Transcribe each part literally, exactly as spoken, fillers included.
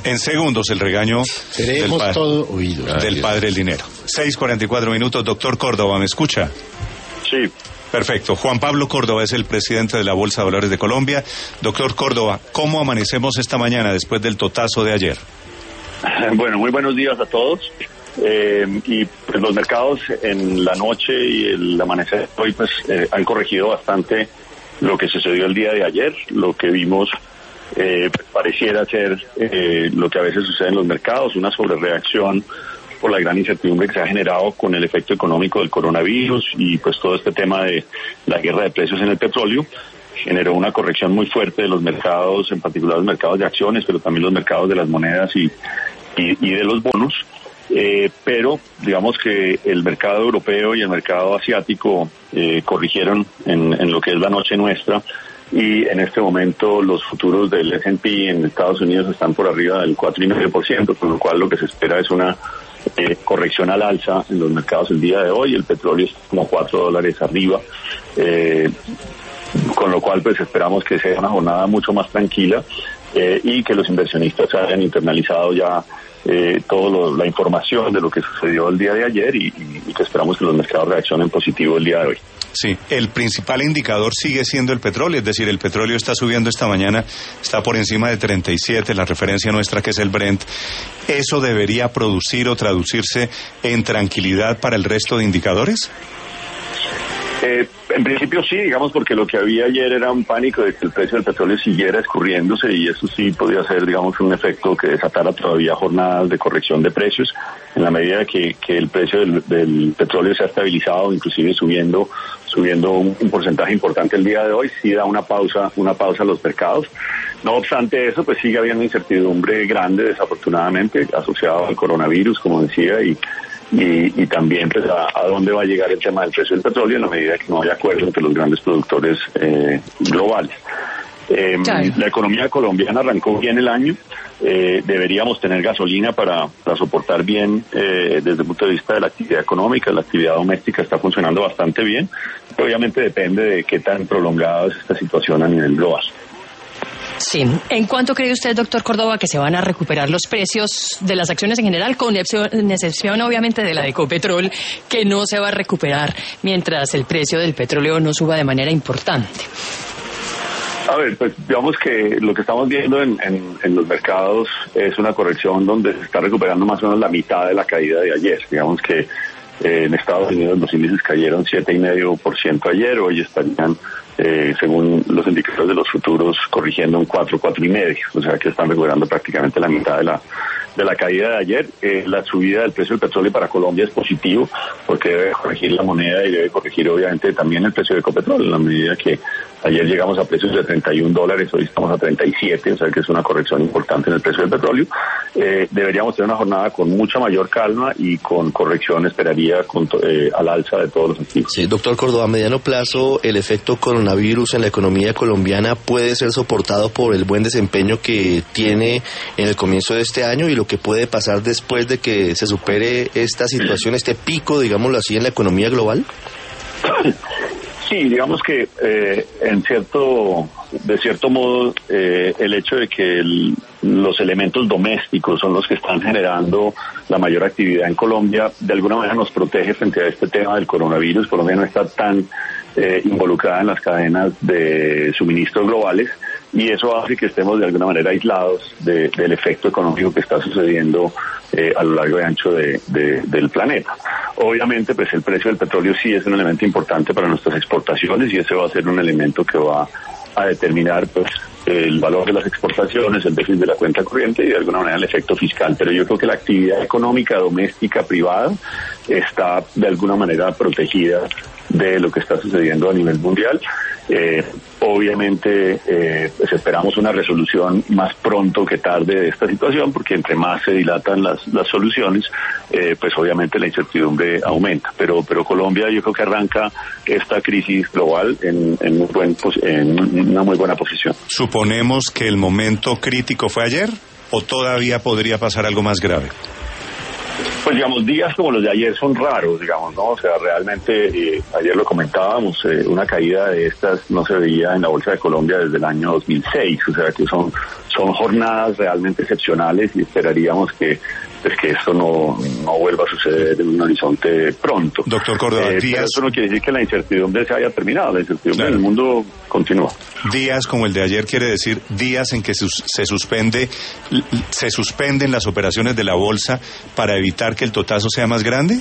En segundos el regaño del, pa- todo oídos. del padre del dinero. seis cuarenta y cuatro minutos, doctor Córdoba, ¿me escucha? Sí. Perfecto. Juan Pablo Córdoba es el presidente de la Bolsa de Valores de Colombia. Doctor Córdoba, ¿cómo amanecemos esta mañana después del totazo de ayer? Bueno, muy buenos días a todos. Eh, y pues, los mercados en la noche y el amanecer de hoy pues eh, han corregido bastante lo que sucedió el día de ayer. Lo que vimos eh, pues, pareciera ser eh, lo que a veces sucede en los mercados, una sobrereacción por la gran incertidumbre que se ha generado con el efecto económico del coronavirus y pues todo este tema de la guerra de precios en el petróleo. Generó una corrección muy fuerte de los mercados, en particular los mercados de acciones, pero también los mercados de las monedas y, y, y de los bonos. Eh, pero digamos que el mercado europeo y el mercado asiático eh, corrigieron en, en lo que es la noche nuestra, y en este momento los futuros del ese and pe en Estados Unidos están por arriba del cuatro coma cinco por ciento, con lo cual lo que se espera es una eh, corrección al alza en los mercados el día de hoy. El petróleo está como cuatro dólares arriba, eh, con lo cual pues esperamos que sea una jornada mucho más tranquila eh, y que los inversionistas hayan internalizado ya eh, toda la información de lo que sucedió el día de ayer y, y, y que esperamos que los mercados reaccionen positivo el día de hoy. Sí, el principal indicador sigue siendo el petróleo, es decir, el petróleo está subiendo esta mañana, está por encima de treinta y siete, la referencia nuestra que es el Brent. ¿Eso debería producir o traducirse en tranquilidad para el resto de indicadores? Eh, en principio sí, digamos, porque lo que había ayer era un pánico de que el precio del petróleo siguiera escurriéndose, y eso sí podría ser, digamos, un efecto que desatara todavía jornadas de corrección de precios. En la medida que, que el precio del, del petróleo se ha estabilizado, inclusive subiendo subiendo un, un porcentaje importante el día de hoy, sí da una pausa una pausa a los mercados. No obstante eso, pues sigue habiendo incertidumbre grande, desafortunadamente, asociada al coronavirus, como decía, y Y, y también pues a, a dónde va a llegar el tema del precio del petróleo en la medida que no haya acuerdo entre los grandes productores eh, globales. Eh, claro. La economía colombiana arrancó bien el año. Eh, deberíamos tener gasolina para, para soportar bien eh, desde el punto de vista de la actividad económica. La actividad doméstica está funcionando bastante bien. Obviamente depende de qué tan prolongada es esta situación a nivel global. Sí. ¿En cuánto cree usted, doctor Córdoba, que se van a recuperar los precios de las acciones en general, con excepción obviamente de la de Ecopetrol, que no se va a recuperar mientras el precio del petróleo no suba de manera importante? A ver, pues digamos que lo que estamos viendo en, en, en los mercados es una corrección donde se está recuperando más o menos la mitad de la caída de ayer. Digamos que eh, en Estados Unidos los índices cayeron siete coma cinco por ciento ayer, hoy estarían Eh, según los indicadores de los futuros, corrigiendo un cuatro, cuatro y medio, o sea que están recuperando prácticamente la mitad de la de la caída de ayer. Eh, la subida del precio del petróleo para Colombia es positivo, porque debe corregir la moneda y debe corregir obviamente también el precio de Ecopetrol, en la medida que ayer llegamos a precios de treinta y un dólares, hoy estamos a treinta y siete, o sea que es una corrección importante en el precio del petróleo. Eh, deberíamos tener una jornada con mucha mayor calma y con corrección, esperaría, con, eh, al alza de todos los activos. Sí, doctor Córdoba, a mediano plazo, el efecto coronavirus en la economía colombiana puede ser soportado por el buen desempeño que tiene en el comienzo de este año y lo que puede pasar después de que se supere esta situación, este pico, digámoslo así, en la economía global. Sí, digamos que eh, en cierto, de cierto modo, eh, el hecho de que el, los elementos domésticos son los que están generando la mayor actividad en Colombia, de alguna manera nos protege frente a este tema del coronavirus. Colombia no está tan eh, involucrada en las cadenas de suministro globales, y eso hace que estemos de alguna manera aislados de, del efecto económico que está sucediendo eh, a lo largo y ancho de, de, del planeta. Obviamente, pues el precio del petróleo sí es un elemento importante para nuestras exportaciones, y ese va a ser un elemento que va a determinar pues el valor de las exportaciones, el déficit de la cuenta corriente y de alguna manera el efecto fiscal. Pero yo creo que la actividad económica doméstica privada está de alguna manera protegida de lo que está sucediendo a nivel mundial. Eh, obviamente eh, pues esperamos una resolución más pronto que tarde de esta situación, porque entre más se dilatan las, las soluciones, eh, pues obviamente la incertidumbre aumenta. Pero pero Colombia yo creo que arranca esta crisis global en, en, un buen, en una muy buena posición. ¿Suponemos que el momento crítico fue ayer o todavía podría pasar algo más grave? Pues digamos, días como los de ayer son raros, digamos, ¿no? O sea, realmente, eh, ayer lo comentábamos, eh, una caída de estas no se veía en la Bolsa de Colombia desde el año dos mil seis, o sea que son, son jornadas realmente excepcionales y esperaríamos que pues que esto no, no vuelva a suceder en un horizonte pronto. Doctor Córdoba, eh, días... Pero eso no quiere decir que la incertidumbre se haya terminado, la incertidumbre claro. en el mundo continúa. Días como el de ayer quiere decir días en que sus, se suspende, se suspenden las operaciones de la bolsa para evitar que el totazo sea más grande.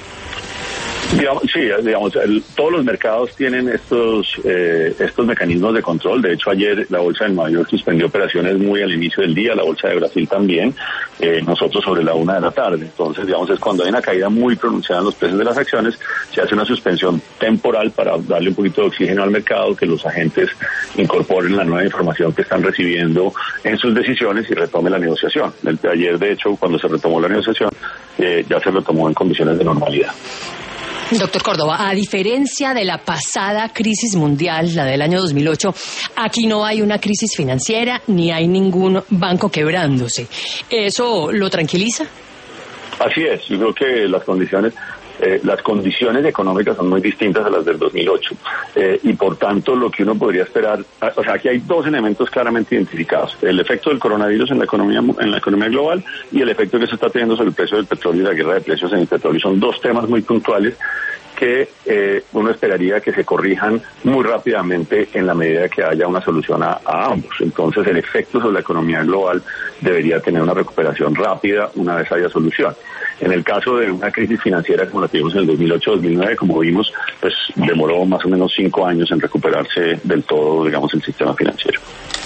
Digamos, sí, digamos, el, todos los mercados tienen estos eh, estos mecanismos de control. De hecho, ayer la bolsa de Nueva York suspendió operaciones muy al inicio del día, la bolsa de Brasil también, eh, nosotros sobre la una de la tarde. Entonces, digamos, es cuando hay una caída muy pronunciada en los precios de las acciones, se hace una suspensión temporal para darle un poquito de oxígeno al mercado, que los agentes incorporen la nueva información que están recibiendo en sus decisiones y retome la negociación. El de ayer, de hecho, cuando se retomó la negociación, eh, ya se retomó en condiciones de normalidad. Doctor Córdoba, a diferencia de la pasada crisis mundial, la del año dos mil ocho, aquí no hay una crisis financiera ni hay ningún banco quebrándose. ¿Eso lo tranquiliza? Así es, yo creo que las condiciones eh, las condiciones económicas son muy distintas a las del dos mil ocho eh, y por tanto lo que uno podría esperar, o sea, aquí hay dos elementos claramente identificados: el efecto del coronavirus en la economía en la economía global y el efecto que se está teniendo sobre el precio del petróleo y la guerra de precios en el petróleo. Son dos temas muy puntuales que eh, uno esperaría que se corrijan muy rápidamente en la medida que haya una solución a, a ambos. Entonces el efecto sobre la economía global debería tener una recuperación rápida una vez haya solución. En el caso de una crisis financiera como la que vimos en el dos mil ocho dos mil nueve, como vimos, pues demoró más o menos cinco años en recuperarse del todo, digamos, el sistema financiero.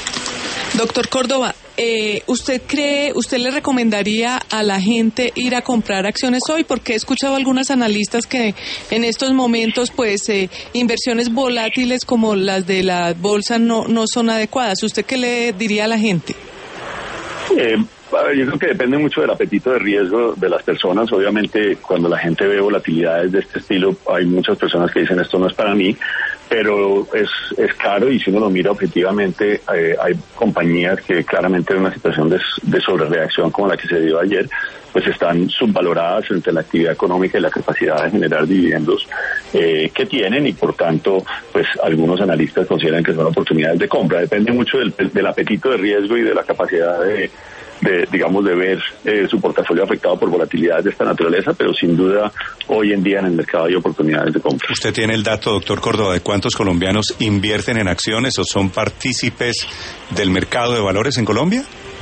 Doctor Córdoba, eh, ¿usted cree, usted le recomendaría a la gente ir a comprar acciones hoy? Porque he escuchado a algunos analistas que en estos momentos, pues, eh, inversiones volátiles como las de la bolsa no, no son adecuadas. ¿Usted qué le diría a la gente? Eh, a ver, yo creo que depende mucho del apetito de riesgo de las personas. Obviamente, cuando la gente ve volatilidades de este estilo, hay muchas personas que dicen esto no es para mí, pero es, es caro y si uno lo mira objetivamente, eh, hay compañías que claramente en una situación de, de sobrereacción como la que se dio ayer, pues están subvaloradas frente a la actividad económica y la capacidad de generar dividendos eh, que tienen y por tanto, pues algunos analistas consideran que son oportunidades de compra. Depende mucho del, del apetito de riesgo y de la capacidad de de, digamos, de ver eh, su portafolio afectado por volatilidades de esta naturaleza, pero sin duda hoy en día en el mercado hay oportunidades de compra. ¿Usted tiene el dato, doctor Córdoba, de cuántos colombianos invierten en acciones o son partícipes del mercado de valores en Colombia?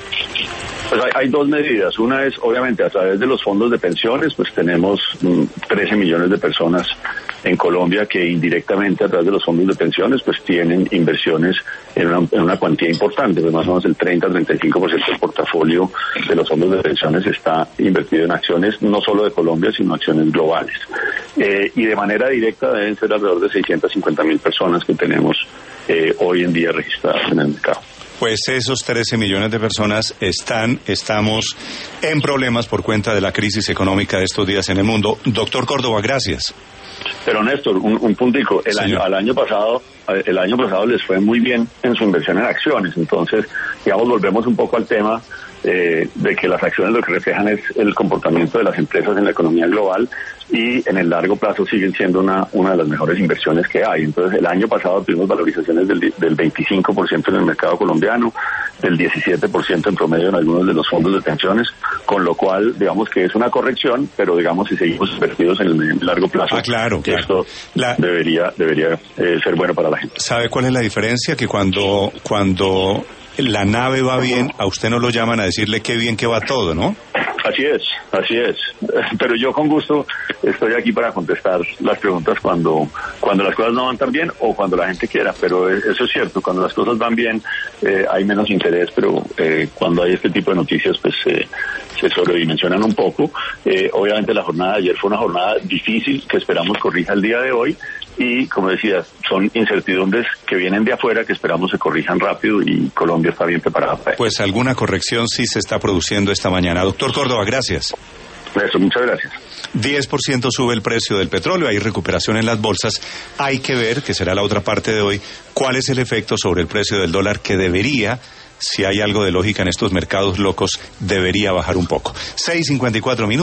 Pues hay, hay dos medidas. Una es, obviamente, a través de los fondos de pensiones, pues tenemos mm, trece millones de personas en Colombia que indirectamente a través de los fondos de pensiones pues tienen inversiones en una, en una cuantía importante, pues más o menos el treinta a treinta y cinco por ciento del portafolio de los fondos de pensiones está invertido en acciones no solo de Colombia, sino acciones globales. Eh, y de manera directa deben ser alrededor de seiscientas cincuenta mil personas que tenemos eh, hoy en día registradas en el mercado. Pues esos trece millones de personas están, estamos en problemas por cuenta de la crisis económica de estos días en el mundo. Doctor Córdoba, gracias. Pero Néstor, un, un puntico, el año, al año pasado, el año pasado les fue muy bien en su inversión en acciones, entonces, digamos, volvemos un poco al tema eh, de que las acciones lo que reflejan es el comportamiento de las empresas en la economía global y en el largo plazo siguen siendo una, una de las mejores inversiones que hay. Entonces, el año pasado tuvimos valorizaciones del, del veinticinco por ciento en el mercado colombiano, del diecisiete por ciento en promedio en algunos de los fondos de pensiones, con lo cual, digamos que es una corrección, pero digamos, si seguimos invertidos en el, en el largo plazo, ah, claro, claro. esto la... debería, debería eh, ser bueno para la gente. ¿Sabe cuál es la diferencia? Que cuando, cuando la nave va bien, a usted no lo llaman a decirle qué bien que va todo, ¿no? Así es, así es. Pero yo con gusto estoy aquí para contestar las preguntas cuando cuando las cosas no van tan bien o cuando la gente quiera. Pero eso es cierto, cuando las cosas van bien eh, hay menos interés, pero eh, cuando hay este tipo de noticias pues eh, se sobredimensionan un poco. Eh, obviamente la jornada de ayer fue una jornada difícil que esperamos corrija el día de hoy. Y, como decías, son incertidumbres que vienen de afuera que esperamos se corrijan rápido y Colombia está bien preparada para eso. Pues alguna corrección sí se está produciendo esta mañana. Doctor Córdoba, gracias. Eso, muchas gracias. diez por ciento sube el precio del petróleo, hay recuperación en las bolsas. Hay que ver, que será la otra parte de hoy, cuál es el efecto sobre el precio del dólar que debería, si hay algo de lógica en estos mercados locos, debería bajar un poco. seis cincuenta y cuatro minutos.